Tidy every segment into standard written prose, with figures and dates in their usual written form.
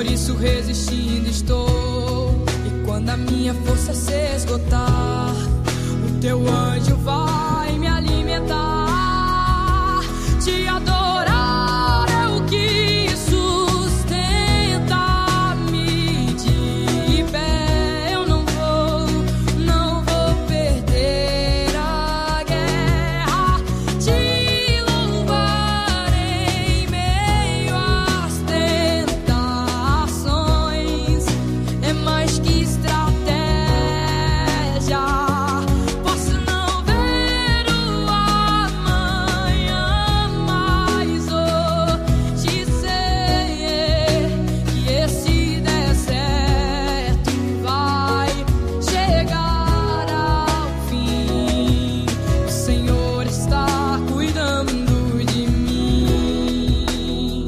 por isso resistindo estou. E quando a minha força se esgotar, o teu anjo vai me alimentar. Te adorar é o que sustenta-me de pé. Eu não vou perder a guerra. Te louvar em meio às tentações é mais que estratégia. Posso não ver o amanhã, mas hoje sei que esse deserto vai chegar ao fim. O Senhor está cuidando de mim.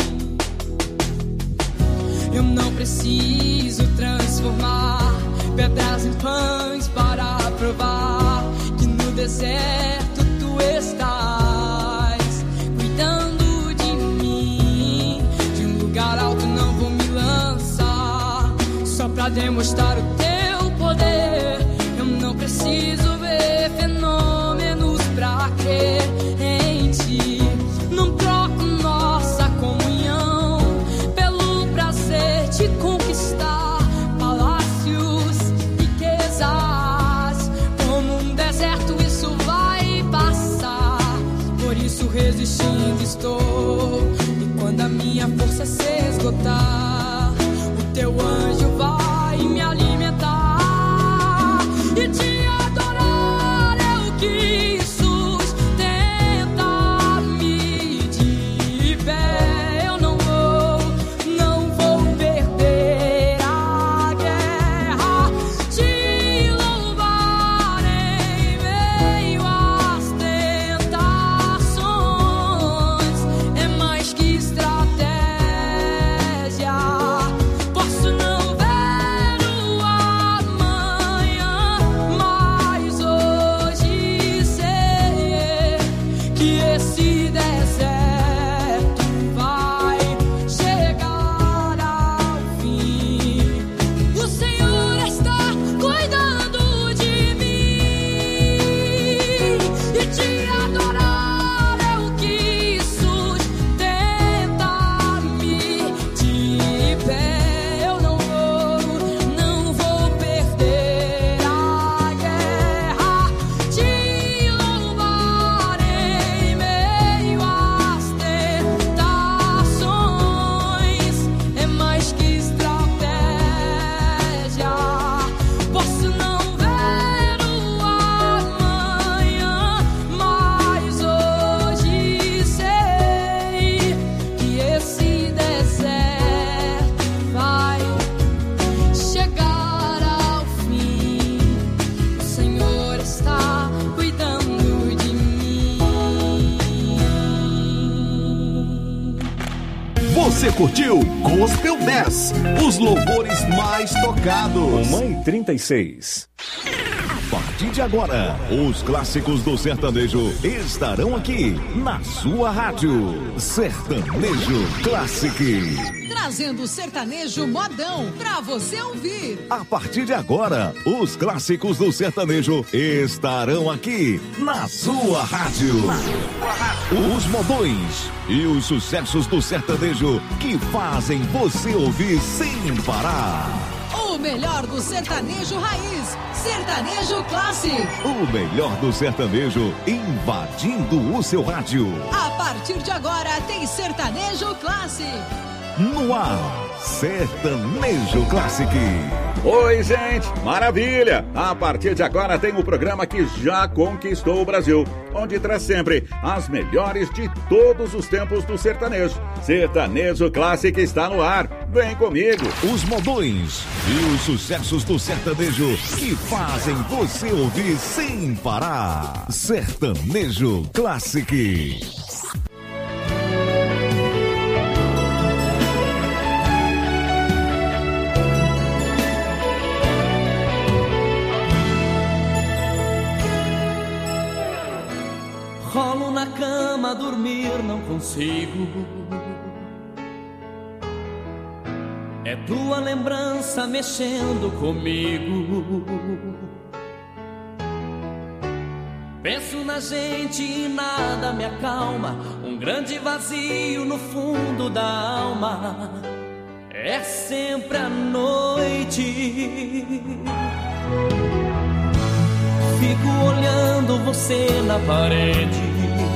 Eu não preciso transformar pedras em pães para provar que no deserto tu estás cuidando de mim. De um lugar alto não vou me lançar só pra demonstrar o teu poder. Eu não preciso ver fenômenos pra crer em ti. Não troco nossa comunhão pelo prazer de conquistar palácios, riquezas. Como um deserto isso vai passar, por isso resistindo estou. E quando a minha força se esgotar, o teu anjo vai me alimentar. E te adorar é o que sustenta-me de pé. Eu não vou perder a guerra. Te louvar em meio às tentações é mais que estratégia. Posso não ver o amanhã, mas hoje sei que esse deserto vai chegar ao fim. O Senhor está cuidando de mim. E te adorar é o que sustenta-me de pé. Eu não vou perder a guerra. Te louvar em meio às tentações é mais que estratégia. Posso não ver o amanhã, mas hoje sei que esse deserto vai chegar ao fim. O Senhor está cuidando de mim. Você curtiu Gospel 10, os louvores mais tocados. 1h36. A partir de agora, os clássicos do sertanejo estarão aqui na sua rádio. Sertanejo Classic. Trazendo o sertanejo modão pra você ouvir. A partir de agora, os clássicos do sertanejo estarão aqui na sua rádio. Os modões e os sucessos do sertanejo que fazem você ouvir sem parar. O melhor do sertanejo raiz, sertanejo Classic. O melhor do sertanejo invadindo o seu rádio. A partir de agora tem sertanejo Classic. No ar, Sertanejo Classic. Oi, gente, maravilha! A partir de agora tem o programa que já conquistou o Brasil, onde traz sempre as melhores de todos os tempos do sertanejo. Sertanejo Classic está no ar. Vem comigo. Os modões e os sucessos do sertanejo que fazem você ouvir sem parar. Sertanejo Classic. Rolo na cama, dormir não consigo. É tua lembrança mexendo comigo. Penso na gente e nada me acalma, um grande vazio no fundo da alma. É sempre a noite. Fico olhando você na parede.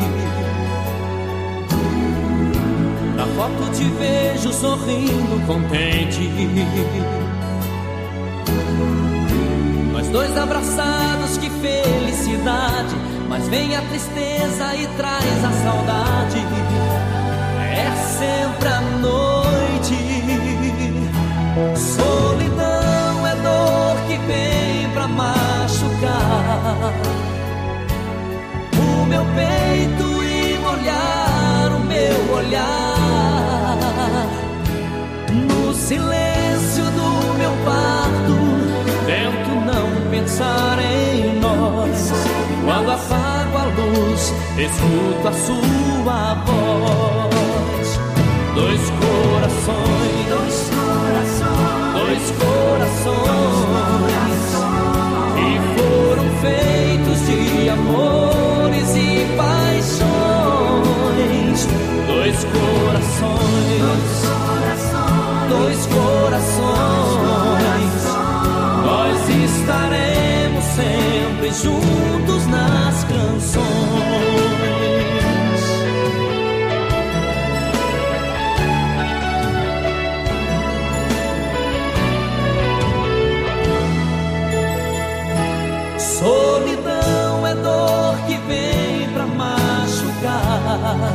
Na foto te vejo sorrindo contente. Nós dois abraçados, que felicidade. Mas vem a tristeza e traz a saudade. É sempre a noite. Solidão é dor que vem pra machucar o meu peito e molhar o meu olhar. No silêncio do meu quarto tento não pensar em nós. Quando apago a luz, escuto a sua voz. Dois corações, dois corações que foram feitos de amores e paixões. Dois corações, nós estaremos sempre juntos nas canções. Solidão é dor que vem pra machucar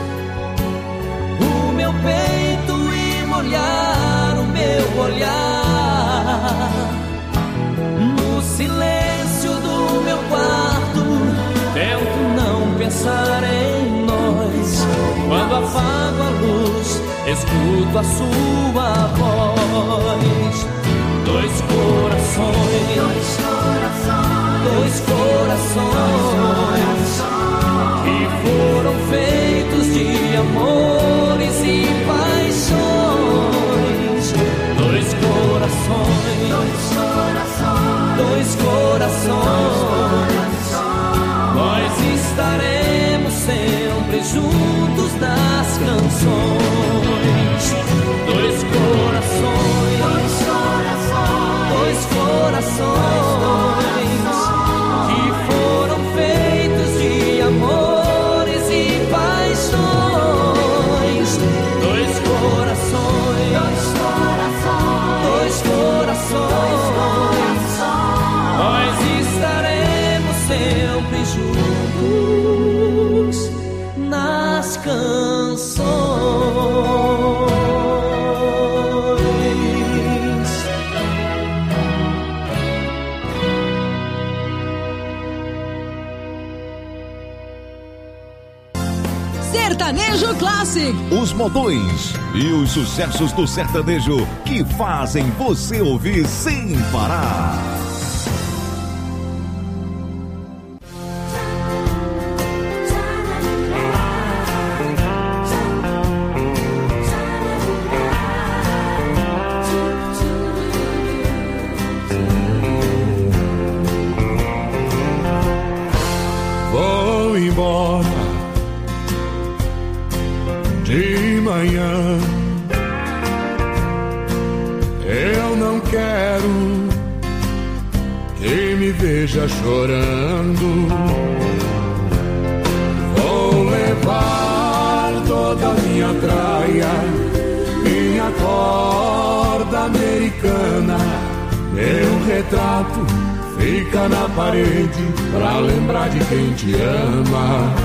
o meu peito e molhar o meu olhar. No silêncio do meu quarto tento não pensar em nós. Quando apago a luz, escuto a sua voz. Dois corações, dois corações que foram feitos de amores e paixões. Dois corações, nós estaremos sempre juntos nas canções. Dois corações, dois corações que foram feitos de amores e paixões. Dois corações, dois corações, nós estaremos sempre juntos nas canções. Sertanejo Classic. Os modões e os sucessos do sertanejo que fazem você ouvir sem parar. Vou embora de manhã. Eu não quero que me veja chorando. Vou levar toda a minha traia, minha corda americana. Meu retrato fica na parede pra lembrar de quem te ama.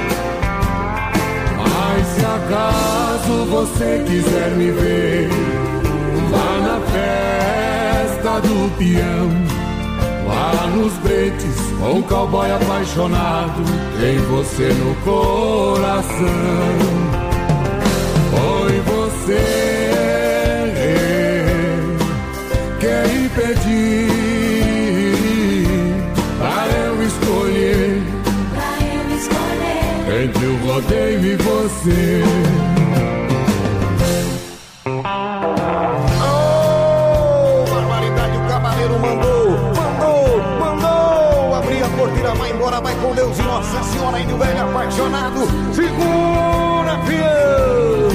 Mas se acaso você quiser me ver lá na festa do peão, lá nos bretes, com um cowboy apaixonado, tem você no coração. Foi você quem pediu pra eu escolher entre o rodeio e você. Oh, Nossa Senhora, índio velho apaixonado, segura, fiel.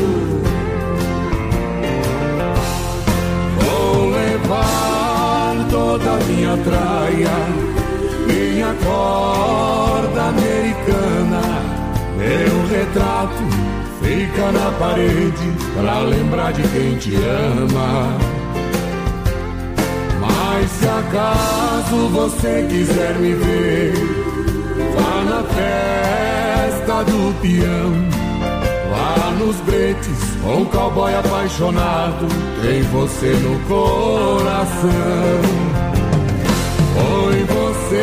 Vou levar toda a minha traia, minha corda americana, meu retrato fica na parede pra lembrar de quem te ama. Mas se acaso você quiser me ver, vá na festa do peão, lá nos bretes, um cowboy apaixonado tem você no coração. Foi você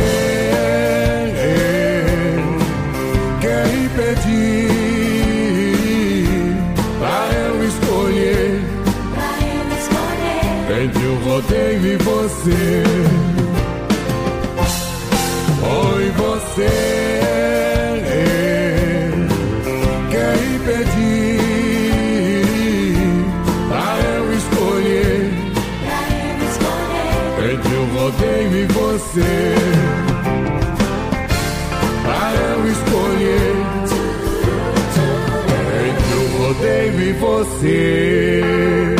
quem pediu pra eu escolher entre o rodeio e você. Foi você quem pediu pra eu escolher entre o rodeio e você. Pra eu escolher entre o rodeio e você.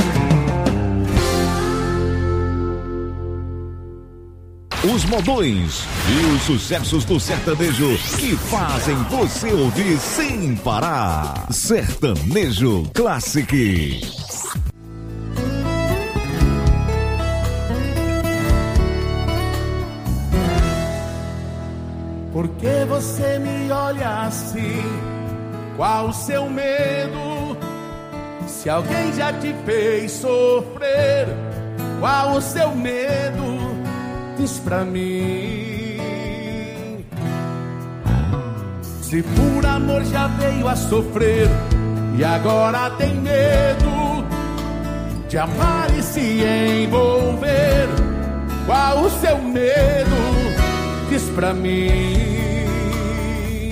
Os modões e os sucessos do sertanejo que fazem você ouvir sem parar. Sertanejo Classic. Por que você me olha assim? Qual o seu medo? Se alguém já te fez sofrer, qual o seu medo? Diz pra mim. Se por amor já veio a sofrer e agora tem medo de amar e se envolver, qual o seu medo? Diz pra mim.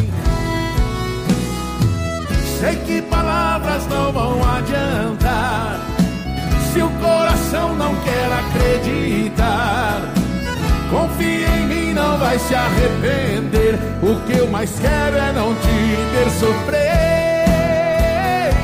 Sei que palavras não vão adiantar se o coração não quer acreditar. Confia em mim, não vai se arrepender. O que eu mais quero é não te ver sofrer.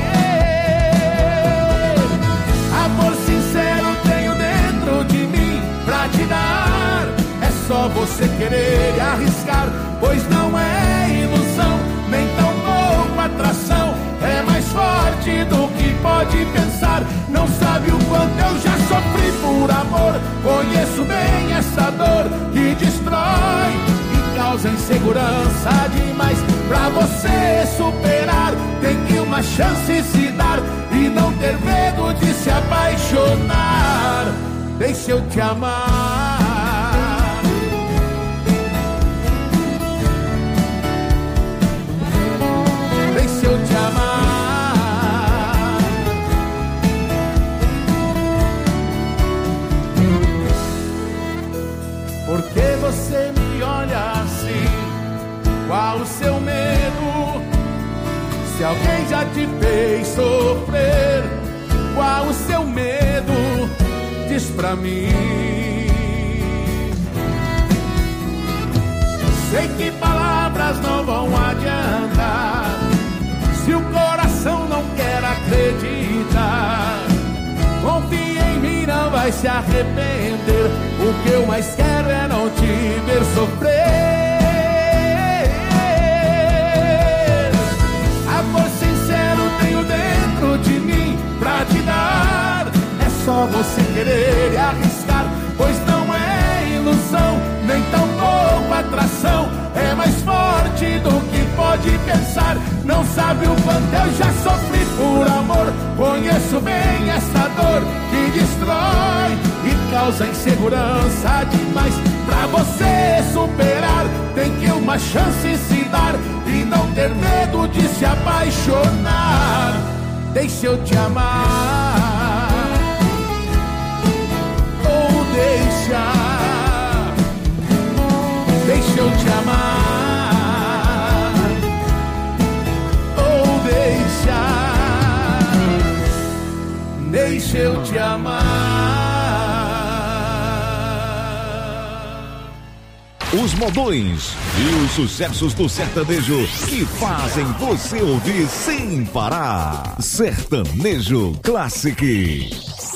Amor sincero tenho dentro de mim pra te dar. É só você querer e arriscar, pois não é ilusão, nem tão pouco atração. É mais forte do que pode pensar. Não sabe o quanto eu já sofri por amor. Conheço bem essa dor que destrói e causa insegurança demais. Pra você superar, tem que uma chance se dar e não ter medo de se apaixonar. Deixa eu te amar. Deixa eu te amar. Por que você me olha assim? Qual o seu medo? Se alguém já te fez sofrer, qual o seu medo? Diz pra mim. Sei que palavras não vão adiantar se o coração não quer acreditar. Confia em mim, não vai se arrepender. O que eu mais quero é não te ver sofrer. Amor sincero tenho dentro de mim pra te dar. É só você querer e arriscar, pois não é ilusão, nem tão pouco atração. É mais forte do que pode pensar. Não sabe o quanto eu já sofri por amor. Conheço bem essa dor que destrói e causa insegurança demais. Pra você superar, tem que uma chance se dar e não ter medo de se apaixonar. Deixa eu te amar. Ou deixa eu te amar. Ou deixa eu te amar. Os modões e os sucessos do sertanejo que fazem você ouvir sem parar. Sertanejo Classic.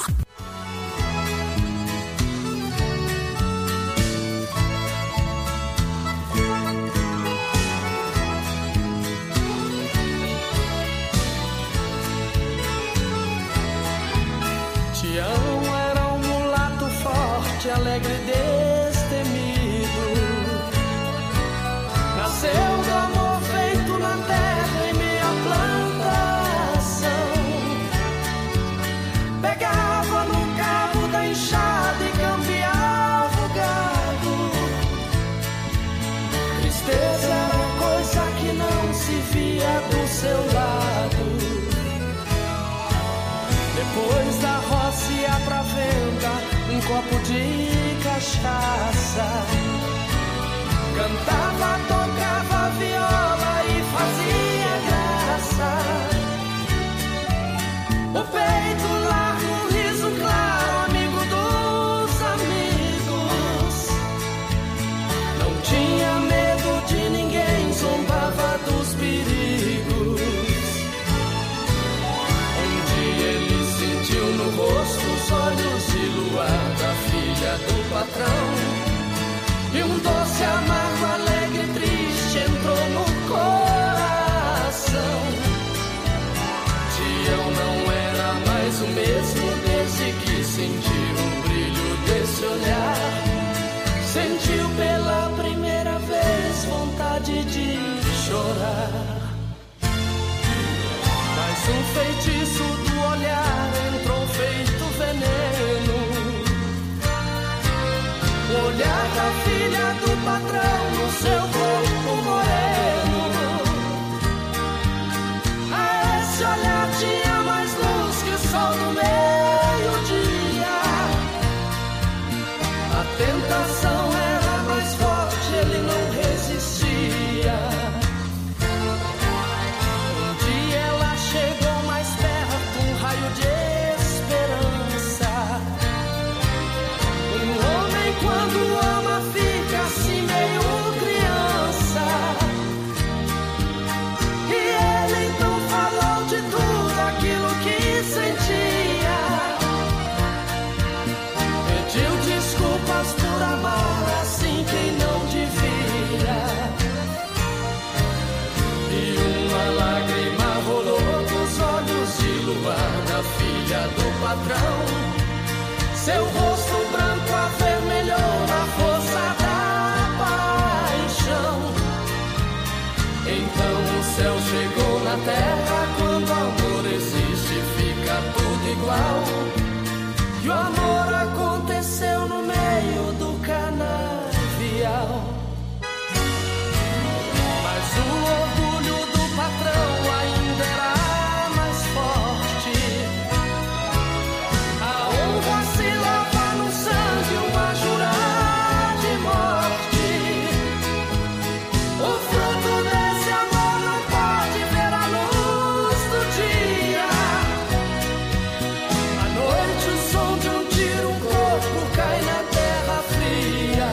Tião era um mulato forte, alegre e destemido. Nasceu do amor feito na terra em minha plantação. Pegava no cabo da enxada e cambiava o gado. Tristeza era coisa que não se via do seu lado. Depois da roça ia pra venda um copo de cachaça. Cantava, tocava viola e fazia graça. O peito largo, riso claro, amigo dos amigos. Não tinha medo de ninguém, zombava dos perigos. No rosto os olhos de luar da filha do patrão. E um doce amargo, alegre e triste entrou no coração. Tião não era mais o mesmo desde que sentiu o brilho desse olhar. Sentiu pela primeira vez vontade de chorar. Mas um feitiço do olhar entrou feito veneno. O olhar da filha do patrão no seu corpo moreno. A esse olhar tinha mais luz que o sol do meio-dia. A tentação era mais forte, ele não resistia. Um dia ela chegou mais perto, um raio de esperança. Um homem quando ama fica assim meio criança. E ele então falou de tudo aquilo que sentia. Pediu desculpas por amar assim quem não devia. E uma lágrima rolou dos olhos de luar da filha do patrão. Seu rosto branco avermelhou na força da paixão. Então o céu chegou na terra. Quando o amor existe fica tudo igual. E o amor aconteceu no meio do canavial. Mas o orgulho do patrão ainda era mais forte. A honra se lava no sangue, uma jurar de morte. O fruto desse amor não pode ver a luz do dia. À noite o som de um tiro, um corpo cai na terra fria.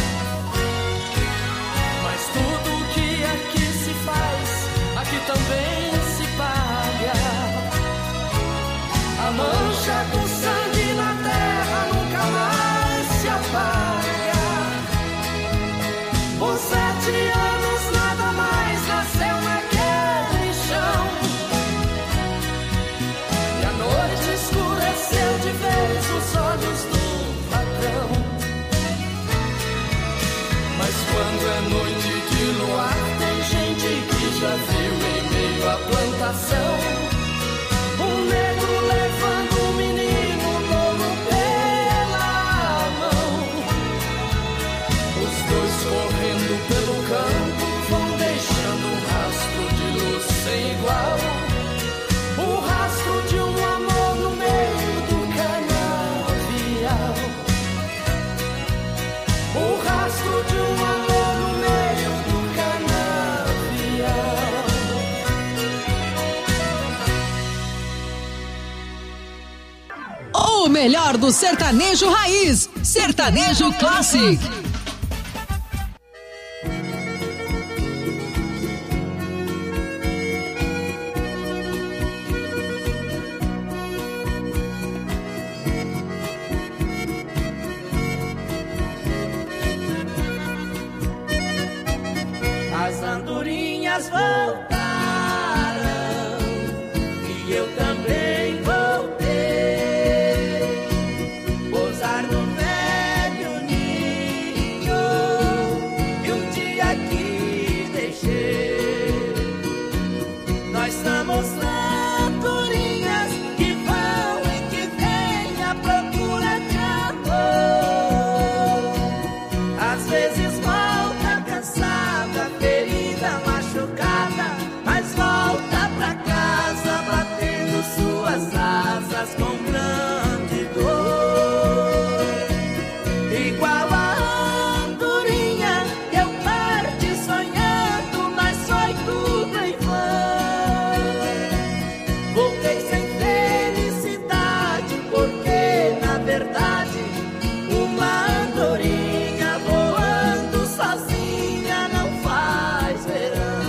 Mas tudo que aqui se faz, aqui também se paga. A mancha do sangue na terra nunca mais se apaga. Por 7 anos nada mais nasceu naquele chão. E a noite escureceu de vez os olhos do patrão. Mas quando é noite de luar, tem gente que já viu em meio à plantação um negro levando um menino louro pela mão. Os dois correndo pelo campo vão deixando um rastro de luz sem igual. O rastro de um amor no meio do canavial. O rastro de um amor no meio do canavial. O melhor do sertanejo raiz, Sertanejo Classic. As andorinhas voltaram e eu também voltei. Pousar no velho ninho e um dia aqui deixei. Nós somos andorinhas que vão e que vêm à procura de amor. Às vezes volta cansada, ferida, machucada, mas volta pra casa batendo suas asas com grande dor. Igual a andorinha, eu parti sonhando, mas foi tudo em vão. Voltei sem felicidade, porque na verdade uma andorinha voando sozinha não faz verão.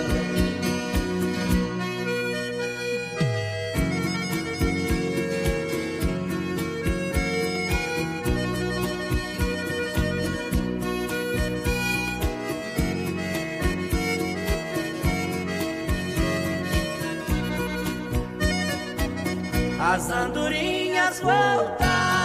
As andorinhas voltaram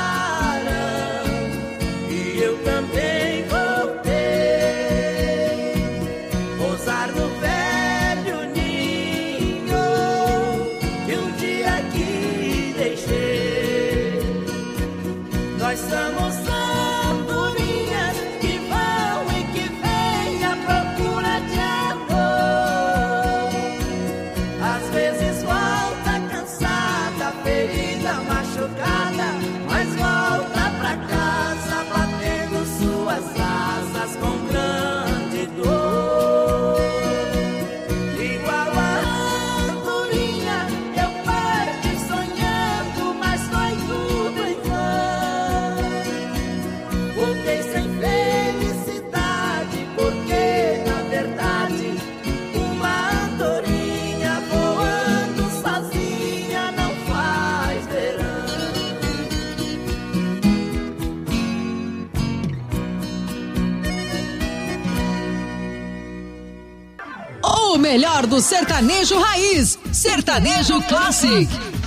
e eu também voltei. Pousar no velho ninho que um dia aqui deixei. Nós somos andorinhas que vão e que vêm à procura de amor. Às vezes volta cansada, ferida, machucada, mas volta pra casa batendo suas asas com grande dor. Igual a andorinha, eu parti sonhando, mas foi tudo em vão. Voltei sem felicidade, porque na verdade uma andorinha voando sozinha não faz verão. O melhor do sertanejo raiz, Sertanejo Classic.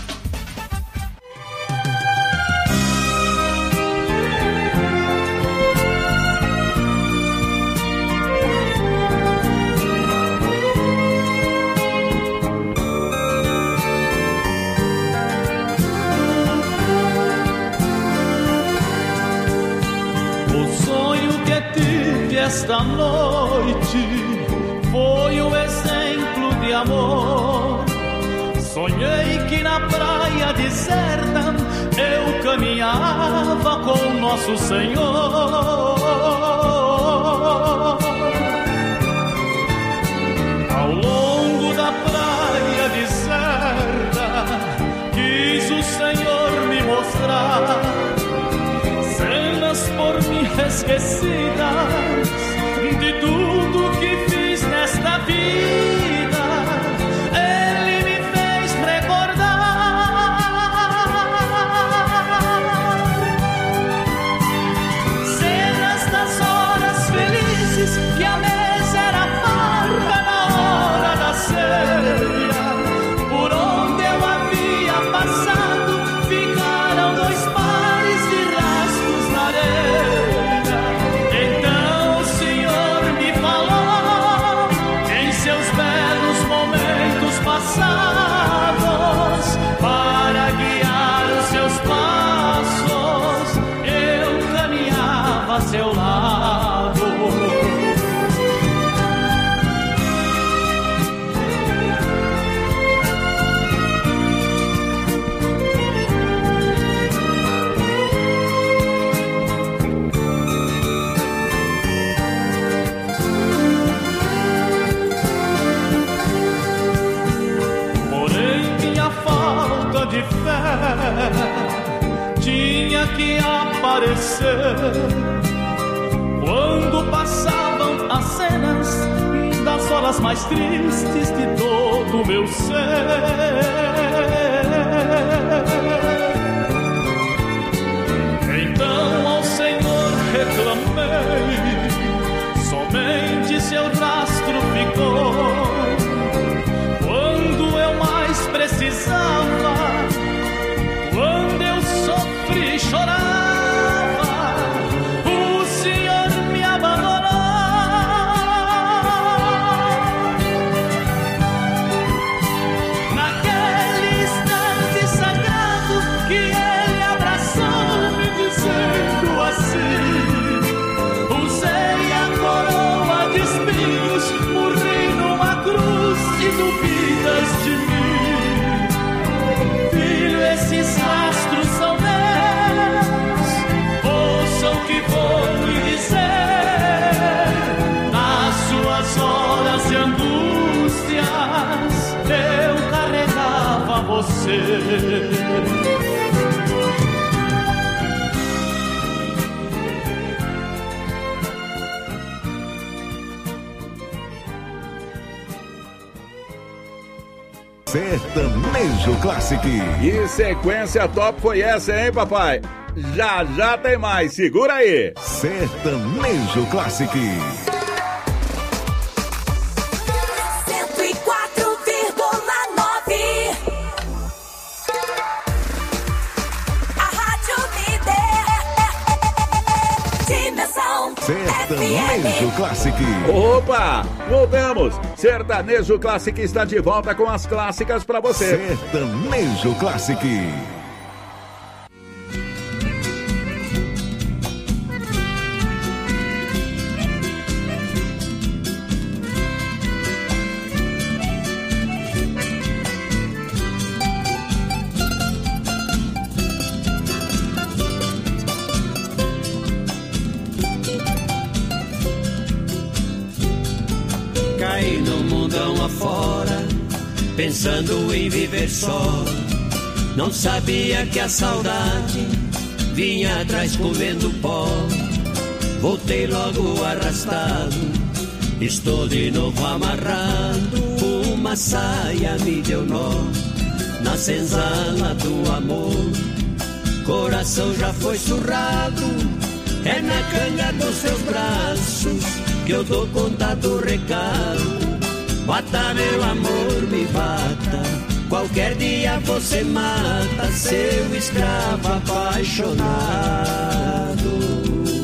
O sonho que tive esta noite foi um exemplo de amor. Sonhei que na praia deserta eu caminhava com Nosso Senhor. Ao longo da praia deserta quis o Senhor me mostrar cenas por mim esquecidas de tudo que fiz nesta vida. Ele me fez recordar cenas das horas felizes que a mesa era farta na hora da ceia. Por onde eu havia passado ficaram 2 pares de rastros na areia. Então o Senhor me falou em seus belos momentos passados, para guiar os seus passos eu caminhava a seu lado. Porém minha falta de fé tinha que aparecer quando passavam as cenas das horas mais tristes de todo o meu ser. Então ao Senhor reclamei, somente onde seu rastro ficou. Quando eu mais precisava, quando eu sofri e chorava, o Senhor me abandonou. Naquele instante sagrado que Ele abraçou-me dizendo assim: usei a coroa de espinhos, morri numa cruz e duvidas de mim. Filho, esses rastros são meus, ouça o que vou lhe dizer. Nas suas horas de angústias, eu carregava você. Sertanejo Classic. Que sequência top foi essa, hein, papai? Já já tem mais, segura aí. Sertanejo Classic. 104,9. A Rádio Líder. Dimensão Sertanejo FM. Classic. Opa, voltamos. Sertanejo Classic está de volta com as clássicas pra você. Sertanejo Classic. Caí no mundão afora, pensando em viver só. Não sabia que a saudade vinha atrás comendo pó. Voltei logo arrastado, estou de novo amarrado. Uma saia me deu nó na senzala do amor. Coração já foi surrado, é na canga dos seus braços que eu dou conta do recado. Bata, meu amor, me bata, qualquer dia você mata seu escravo apaixonado.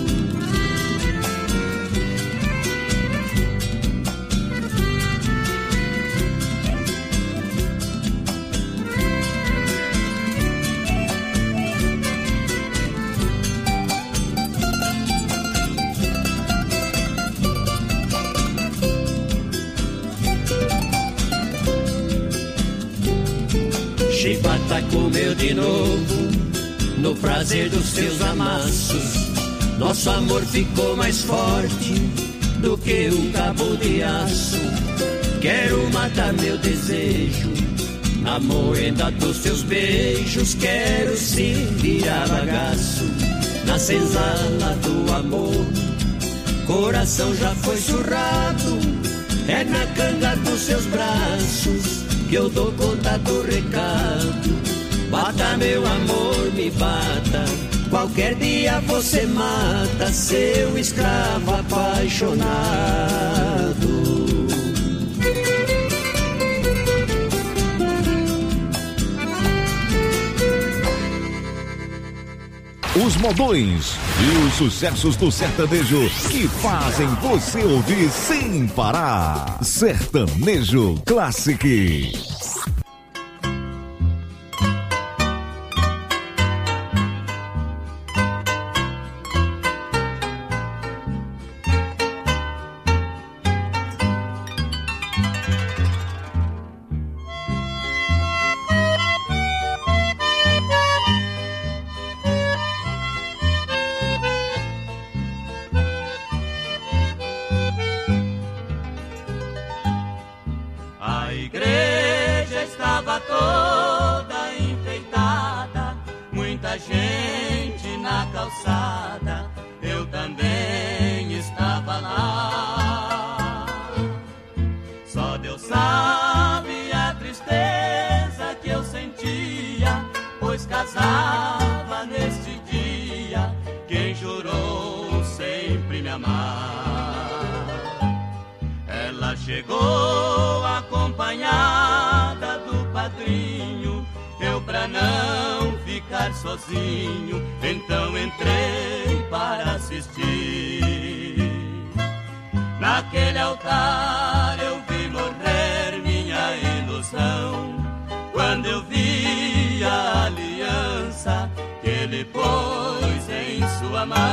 Chibata comeu de novo no prazer dos seus amassos. Nosso amor ficou mais forte do que um cabo de aço. Quero matar meu desejo na moenda dos seus beijos. Quero sim virar bagaço na senzala do amor. Coração já foi surrado, é na canga dos seus braços que eu dou conta do recado. Bata, meu amor, me bata, qualquer dia você mata seu escravo apaixonado. Os modões e os sucessos do sertanejo que fazem você ouvir sem parar. Sertanejo Classic. chegou acompanhada do padrinho, eu pra não ficar sozinho, então entrei para assistir. Naquele altar eu vi morrer minha ilusão, quando eu vi a aliança que ele pôs em sua mão.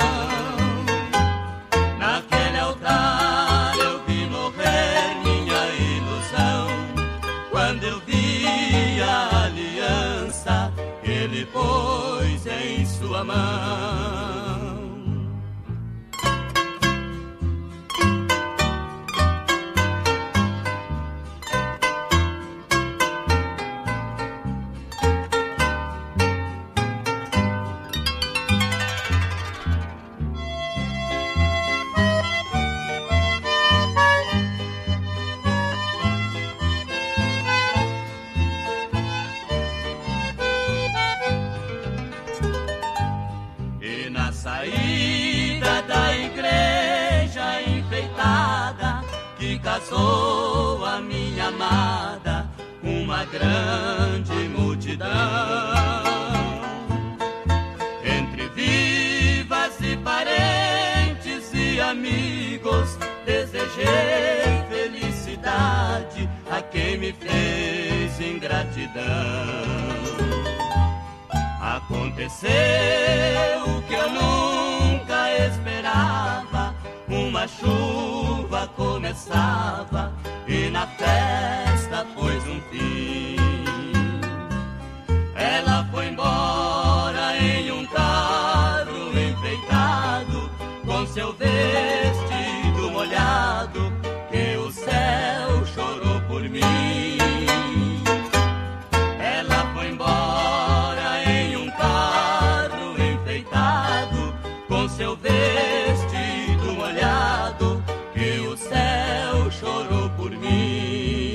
Naquele altar eu vi morrer minha ilusão, quando eu vi a aliança que ele pôs em sua mão. Casou a minha amada uma grande multidão. Entre vivas e parentes e amigos, desejei felicidade a quem me fez ingratidão. Aconteceu o que eu nunca esperava, uma chuva começava e na festa pôs um fim. Ela foi embora em um carro enfeitado, com seu vestido molhado, que o céu chorou por mim. Ela foi embora em um carro enfeitado, com seu vestido molhado, que o céu chorou por mim.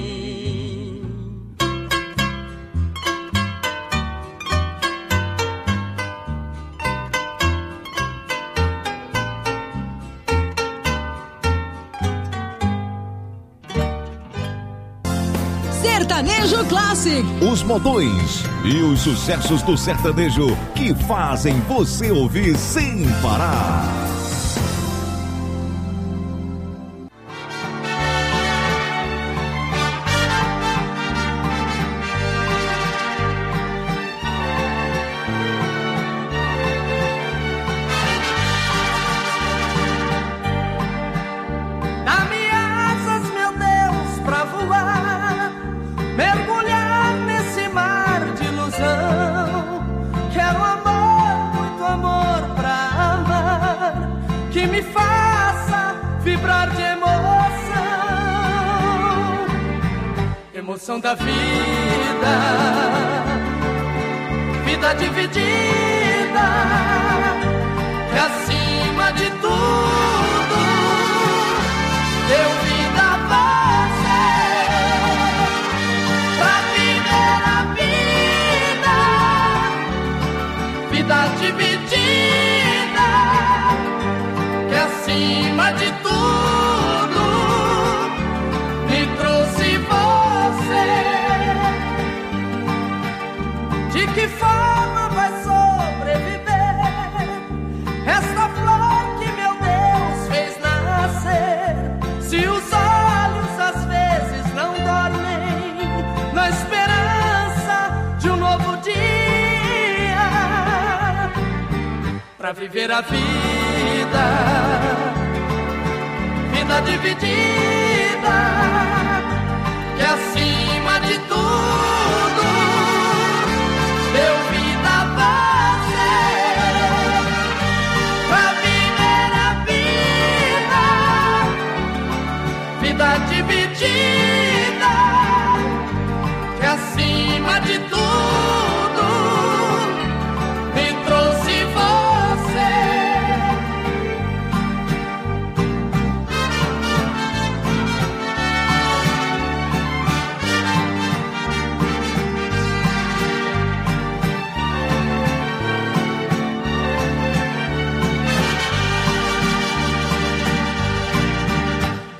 Sertanejo Classic. Os modões e os sucessos do sertanejo que fazem você ouvir sem parar. Emoção da vida, vida dividida, que acima de tudo deu vida a você, pra viver a vida, vida dividida, que acima de tudo me trouxe você. De que forma vai sobreviver esta flor que meu Deus fez nascer? Se os olhos às vezes não dormem na esperança de um novo dia, pra viver a vida, vida dividida, que acima de tudo deu vida a você, pra viver a vida, vida dividida, que acima de tudo me trouxe você.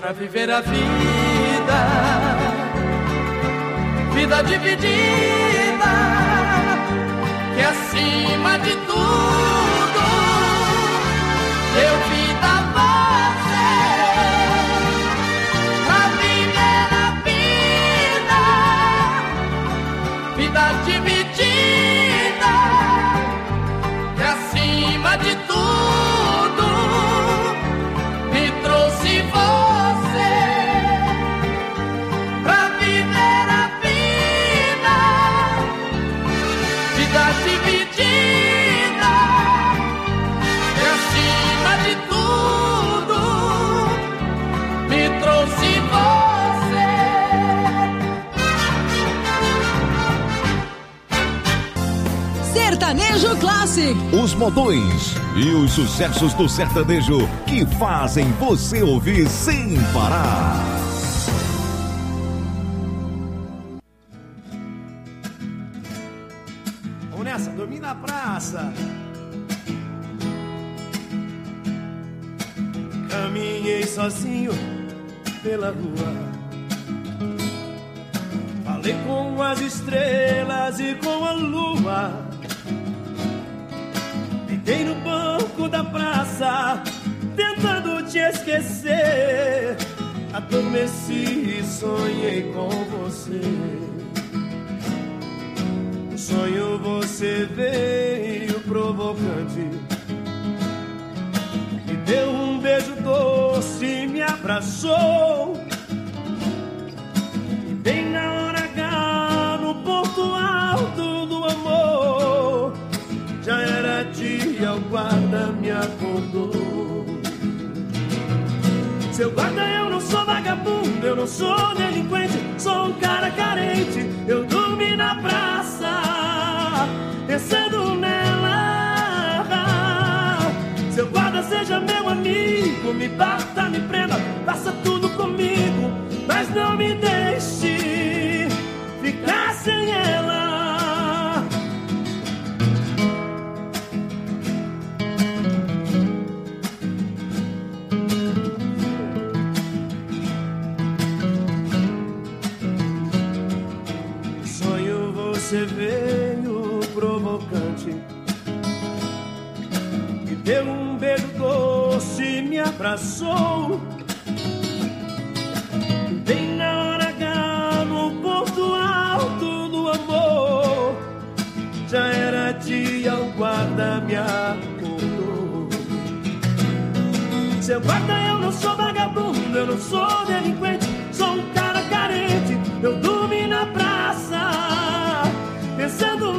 pra viver a vida, vida dividida, que acima de tudo deu vida a você, pra viver a vida, vida dividida, que acima de tudo me trouxe você, pra viver a vida, vida dividida, que acima de tudo me trouxe você. Sertanejo Classic. Os modões e os sucessos do sertanejo que fazem você ouvir sem parar. Vamos nessa, dormir na praça. Caminhei sozinho pela rua, falei com as estrelas e com a lua. Fiquei no banco da praça, tentando te esquecer. Adormeci e sonhei com você. No sonho você veio provocante, me deu um beijo doce, me abraçou. E bem na hora H, no ponto alto do amor, já era dia, o guarda me acordou. Seu guarda, eu não sou vagabundo, eu não sou delinquente, sou um cara carente. Eu dormi na praça, pensando nela. Seu guarda, seja meu amigo, me bata, me prenda, faça tudo comigo, mas não me deixe ficar sem ela. Você veio provocante, me deu um beijo doce, me abraçou. Bem na hora H, no ponto alto do amor, já era dia, o guarda me acordou. Seu guarda, eu não sou vagabundo, eu não sou delinquente, sou um cara carente. Eu dormi na praça, pensando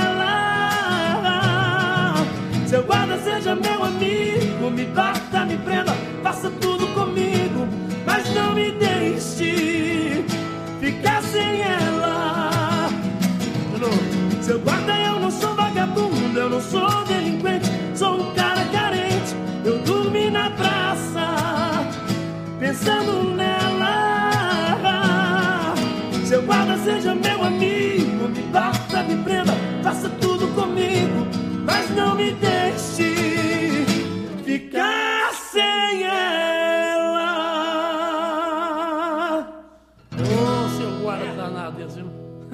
nela. Seu guarda, seja meu amigo, me bata, me prenda, faça tudo comigo, mas não me deixe ficar sem ela. Seu guarda, eu não sou vagabundo, eu não sou delinquente, sou um cara carente. Eu dormi na praça, pensando nela. Seu guarda, seja meu amigo, me bata, me prenda, faça tudo comigo, mas não me deixe ficar sem ela. Ô, seu guarda danado, viu?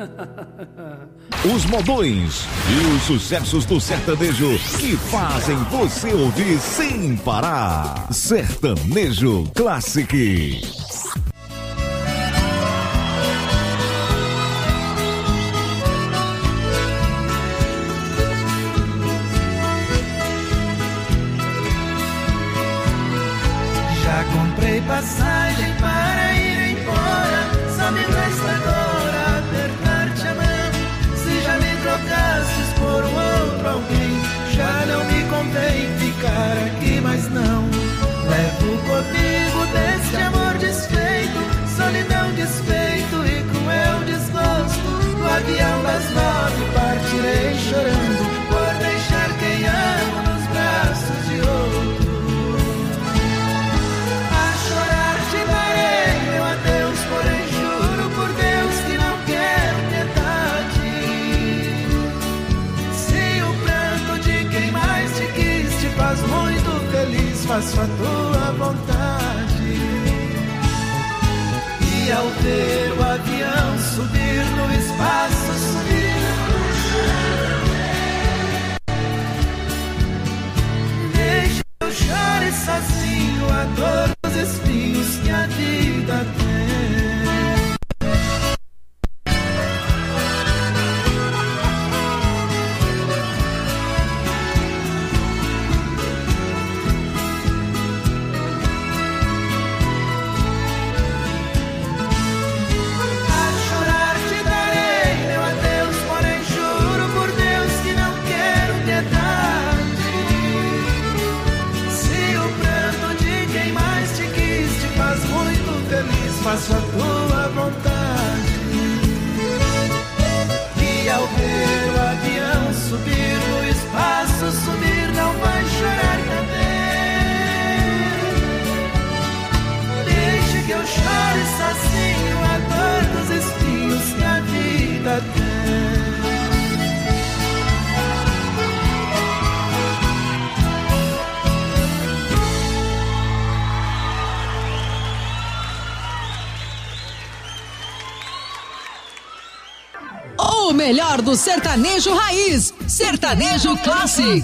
Os modões e os sucessos do sertanejo que fazem você ouvir sem parar. Sertanejo Classic. Comprei passagem para ir embora, só me resta agora apertar-te a mão. Se já me trocastes por um outro alguém, já não me convém ficar aqui, mas não. Levo comigo deste amor desfeito, solidão, desfeito e cruel desgosto. No avião das 9 partirei chorando, por deixar quem amo nos braços de outro. Muito feliz, faço a tua vontade. ver o avião subir no espaço, subir. Deixa eu chore sozinho a dor dos espinhos que a vida tem. Faço a tua vontade. E ao ver o avião subir no espaço, subir, não vai chorar também. Deixa que eu chore sozinho a dor dos espinhos que a vida tem. O melhor do sertanejo raiz, Sertanejo Classic.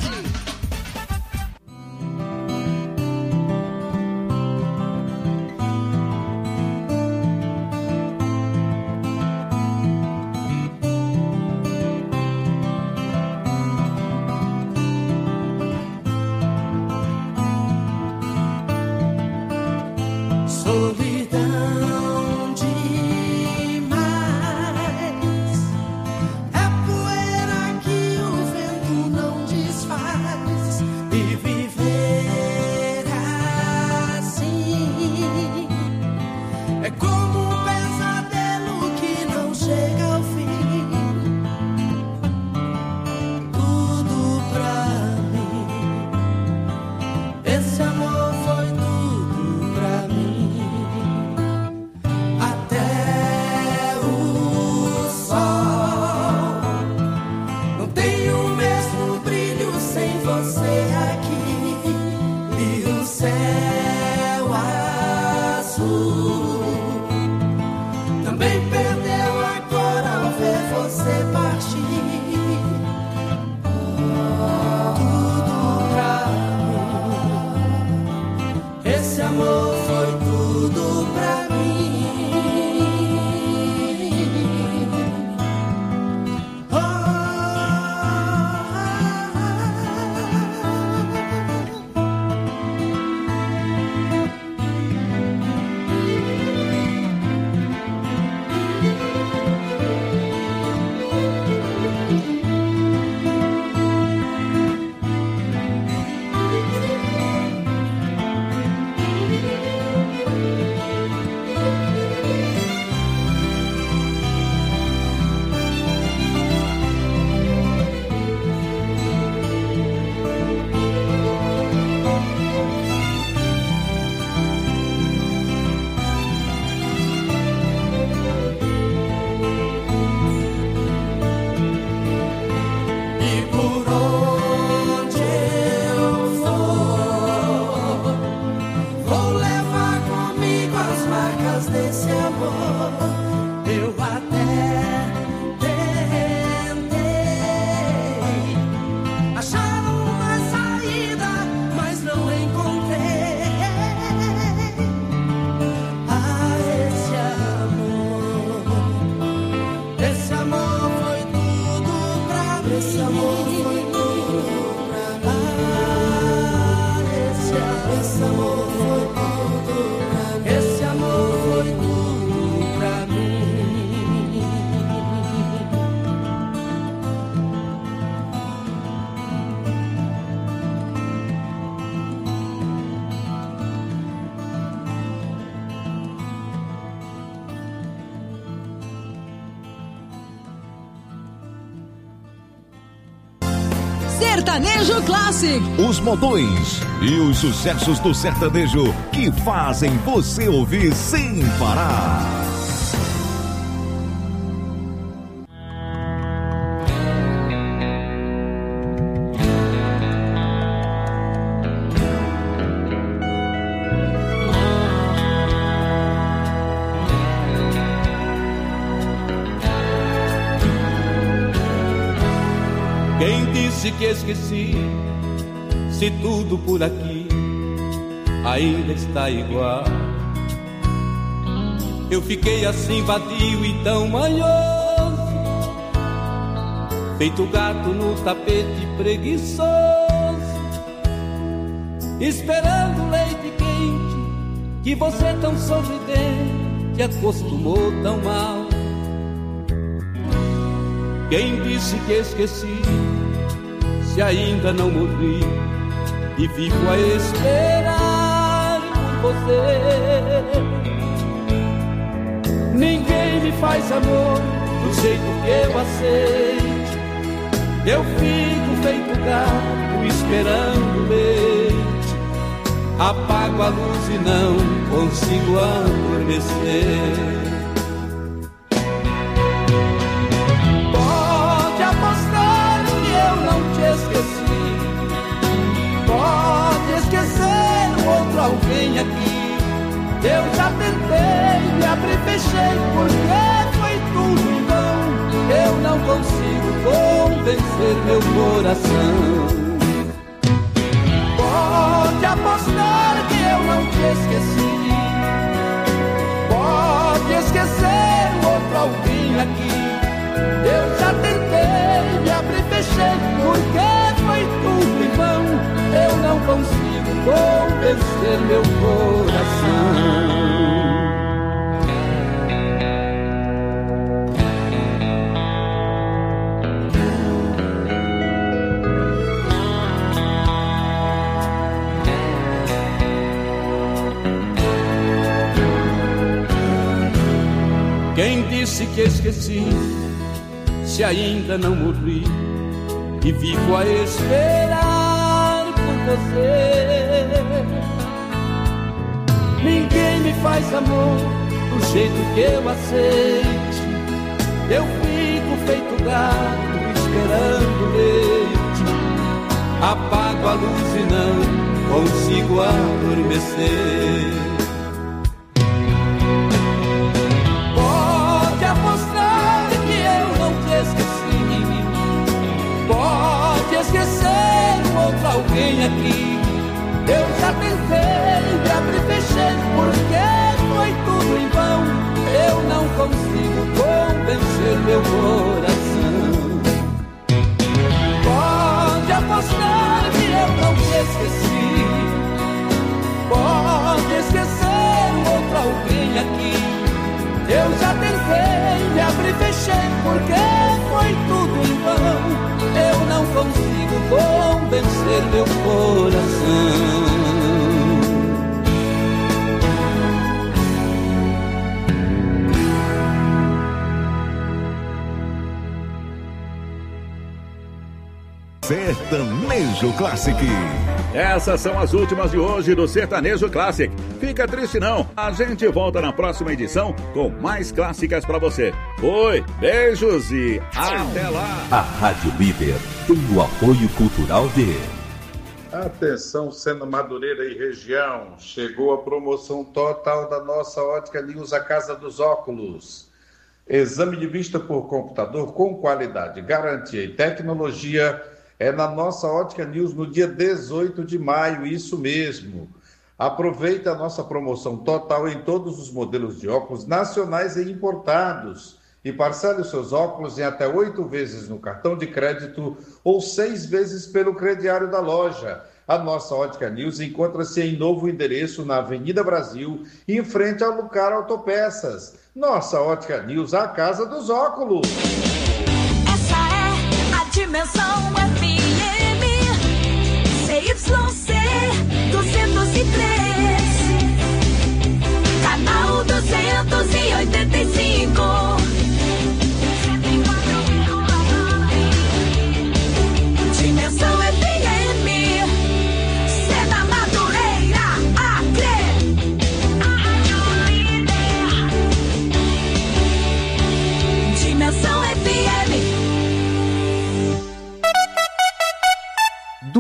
Sertanejo Classic. Os modões e os sucessos do sertanejo que fazem você ouvir sem parar. disse que esqueci, se tudo por aqui ainda está igual. Eu fiquei assim vadio e tão manhoso, feito gato no tapete preguiçoso, esperando leite quente que você tão sorridente acostumou tão mal. Quem disse que esqueci, se ainda não morri e vivo a esperar por você? Ninguém me faz amor do jeito que eu aceito. Eu fico feito gato esperando leite. Apago a luz e não consigo adormecer. Pode apostar que eu não te esqueci. Pode esquecer outro alguém aqui. Eu já tentei, me abri e fechei, porque foi tudo em vão. Eu não consigo convencer meu coração. Pode apostar que eu não te esqueci. Pode esquecer outro alguém aqui. Eu já tentei, me abri e fechei, porque foi tudo em vão. Eu não consigo convencer meu coração. Quem disse que esqueci, se ainda não morri e vivo a esperar por você? Ninguém me faz amor do jeito que eu aceite. Eu fico feito gato esperando leite. Apago a luz e não consigo adormecer. Pode apostar que eu não te esqueci. Pode esquecer outro alguém aqui. Eu já tentei, me abri e fechei, porque foi tudo em vão. Eu não consigo convencer meu coração. Pode apostar que eu não te esqueci. Pode esquecer outro alguém aqui. Eu já tentei, me abri e fechei, porque foi tudo em vão. Eu não consigo convencer meu coração. Sertanejo Classic. Essas são as últimas de hoje do Sertanejo Classic. Fica triste não, a gente volta na próxima edição com mais clássicas pra você. Oi, beijos e até lá. A Rádio Líder tem o apoio cultural de... Atenção, Sena Madureira e região, chegou a promoção total da nossa Ótica News, a Casa dos Óculos. Exame de vista por computador com qualidade, garantia e tecnologia é na nossa Ótica News no dia 18 de maio, isso mesmo. Aproveita a nossa promoção total em todos os modelos de óculos nacionais e importados e parcele os seus óculos em até 8 vezes no cartão de crédito ou 6 vezes pelo crediário da loja. A nossa Ótica News encontra-se em novo endereço na Avenida Brasil, em frente ao Lucar Autopeças. Nossa Ótica News, a Casa dos Óculos. Essa é a Dimensão FM, CYC 203, canal 285. Dimensão FM, Sena Madureira, Acre. Dimensão FM.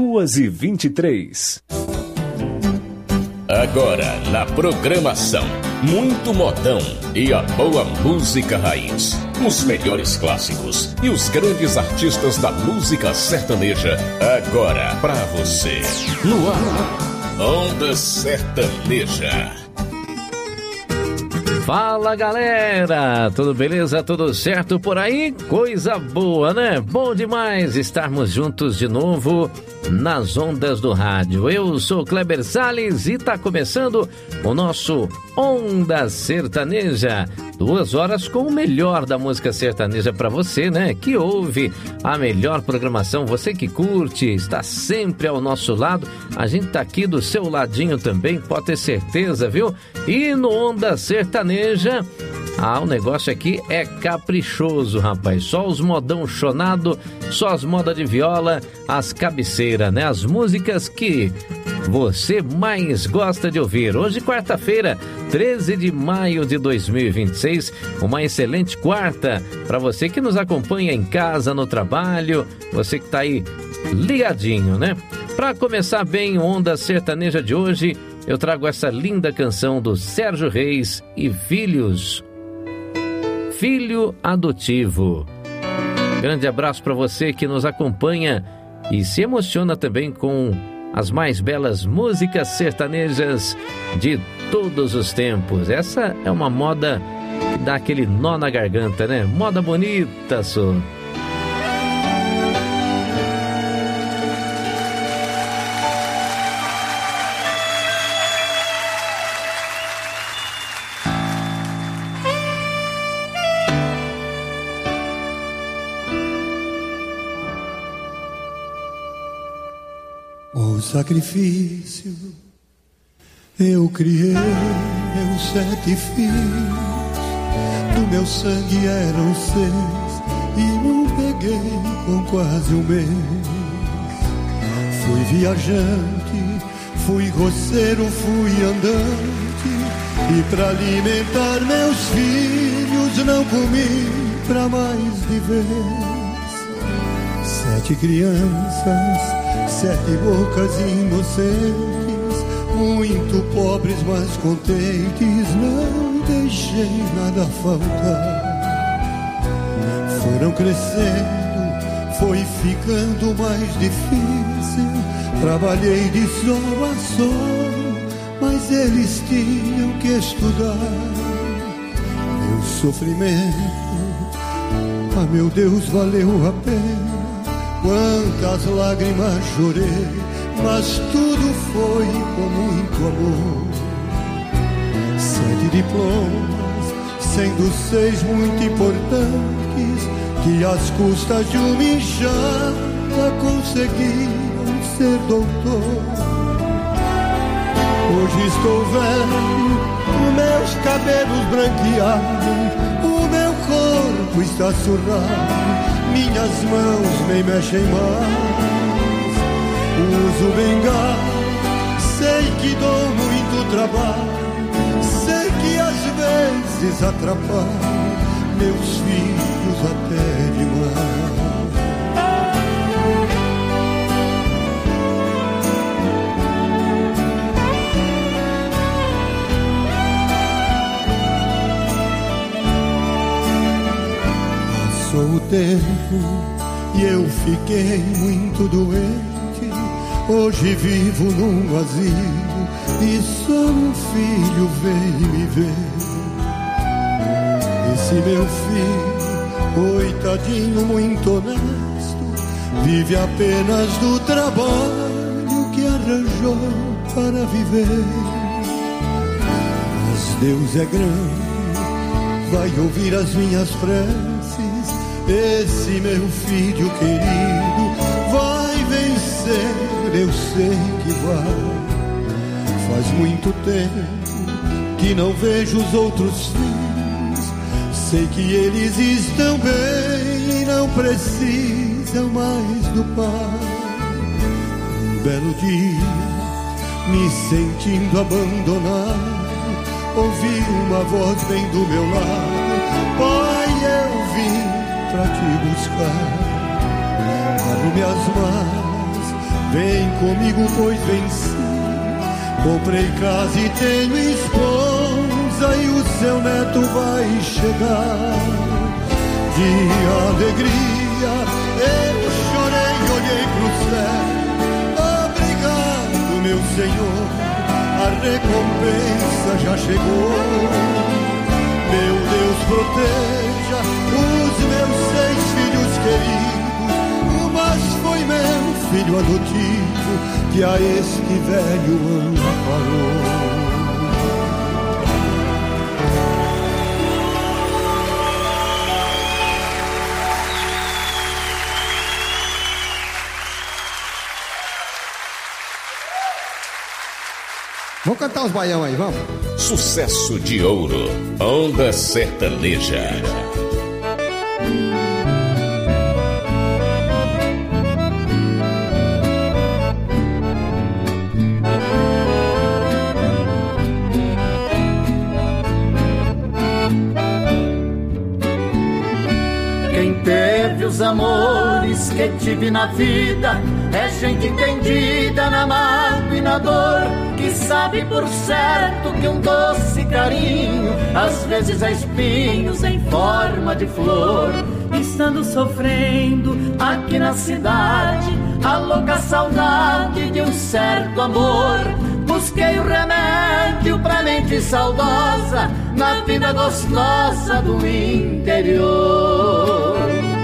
2h23. Agora na programação muito modão e a boa música raiz. Os melhores clássicos e os grandes artistas da música sertaneja agora pra você. No ar, Onda Sertaneja. Fala galera, tudo beleza? Tudo certo por aí? Coisa boa, né? Bom demais estarmos juntos de novo nas ondas do rádio. Eu sou Kleber Salles e tá começando o nosso Onda Sertaneja. 2 horas com o melhor da música sertaneja pra você, né? Que ouve a melhor programação, você que curte, está sempre ao nosso lado. A gente tá aqui do seu ladinho também, pode ter certeza, viu? E no Onda Sertaneja, o negócio aqui é caprichoso, rapaz. Só os modão chonado, só as modas de viola, as cabeceiras, né? As músicas que você mais gosta de ouvir. Hoje, quarta-feira, 13 de maio de 2026, uma excelente quarta para você que nos acompanha em casa, no trabalho, você que tá aí ligadinho, né? Para começar bem o Onda Sertaneja de hoje, eu trago essa linda canção do Sérgio Reis e Filhos. Filho adotivo. Grande abraço para você que nos acompanha e se emociona também com as mais belas músicas sertanejas de todos os tempos. Essa é uma moda que dá aquele nó na garganta, né? Moda bonita, só. O sacrifício eu criei meus 7 filhos, do meu sangue eram 6 e não peguei com quase um mês. Fui viajante, fui roceiro, fui andante, e pra alimentar meus filhos não comi pra mais de vez. 7 crianças, 7 bocas inocentes, muito pobres mas contentes, não deixei nada faltar. Foram crescendo, foi ficando mais difícil, trabalhei de sol a sol, mas eles tinham que estudar. Meu sofrimento, meu Deus, valeu a pena. Quantas lágrimas chorei, mas tudo foi com muito amor. 7 diplomas, sendo 6 muito importantes, que às custas de uma enxada conseguiram ser doutor. Hoje estou velho, meus cabelos branqueados, o meu corpo está surrado, minhas mãos nem mexem mais. Uso bengala, sei que dou muito trabalho, sei que às vezes atrapalho meus filhos até demais. Passou o tempo e eu fiquei muito doente. Hoje vivo num asilo e só um filho veio me ver. Esse meu filho, coitadinho, muito honesto, vive apenas do trabalho que arranjou para viver. Mas Deus é grande, vai ouvir as minhas preces. Esse meu filho querido vai vencer, eu sei que vai. Faz muito tempo que não vejo os outros filhos, sei que eles estão bem e não precisam mais do pai. Um belo dia, me sentindo abandonado, ouvi uma voz bem do meu lado: pai, eu vim pra te buscar. Arrume as malas, vem comigo, pois venci. Comprei casa e tenho esposa chegar. De alegria eu chorei e olhei pro céu. Obrigado, meu Senhor, a recompensa já chegou. Meu Deus, proteja os meus 6 filhos queridos. O mais foi meu filho adotivo, que a este velho amparou. Vamos cantar os baião aí, vamos? Sucesso de ouro, Onda Sertaneja. Quem teve os amores que tive na vida é gente entendida na mágoa e na dor, que sabe por certo que um doce carinho às vezes é espinhos em forma de flor. Estando sofrendo aqui na cidade a louca saudade de um certo amor, busquei o remédio pra mente saudosa na vida gostosa do interior.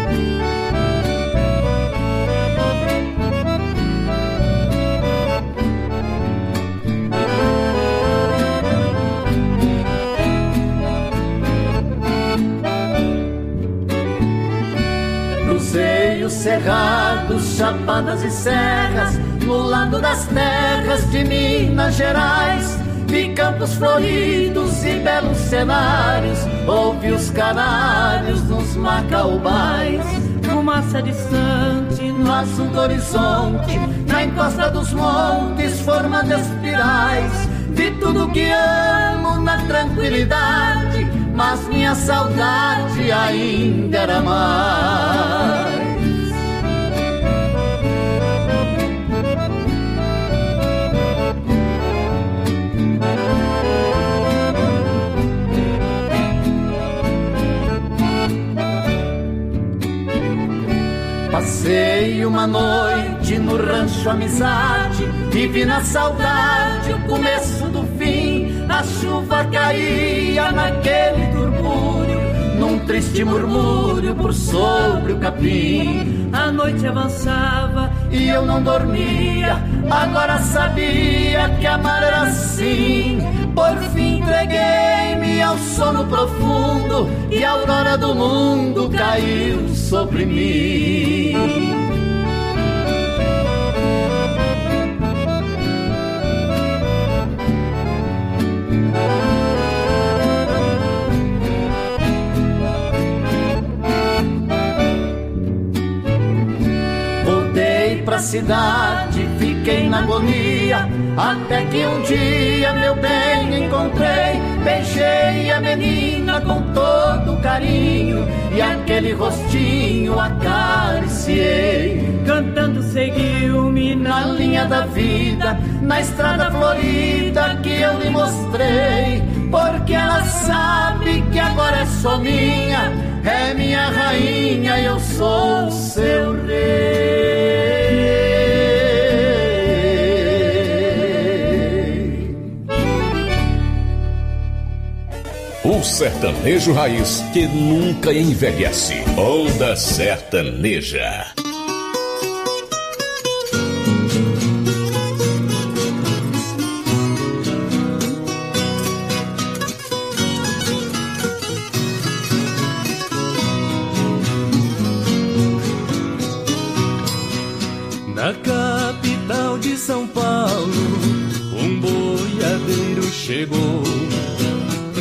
Cruzei os cerrados, chapadas e serras, no lado das terras de Minas Gerais. Vi campos floridos e belos cenários, ouvi os canários nos macaubais. Fumaça distante no azul do horizonte, na encosta dos montes formando espirais. Vi tudo que amo na tranquilidade, mas minha saudade ainda era mais. Passei uma noite no rancho Amizade, vivi na saudade o começo do fim. A chuva caía naquele turbúrio, num triste murmúrio por sobre o capim. A noite avançava e eu não dormia, agora sabia que amar era assim. Por fim entreguei-me ao sono profundo e a aurora do mundo caiu sobre mim. Voltei pra cidade, fiquei na agonia, até que um dia, meu bem, encontrei. Beijei a menina com todo carinho e aquele rostinho acariciei. Cantando seguiu-me na linha da vida, na estrada florida que eu lhe mostrei. Porque ela sabe que agora é só minha, é minha rainha e eu sou seu rei. O sertanejo raiz que nunca envelhece. Onda Sertaneja. Na capital de São Paulo, um boiadeiro chegou.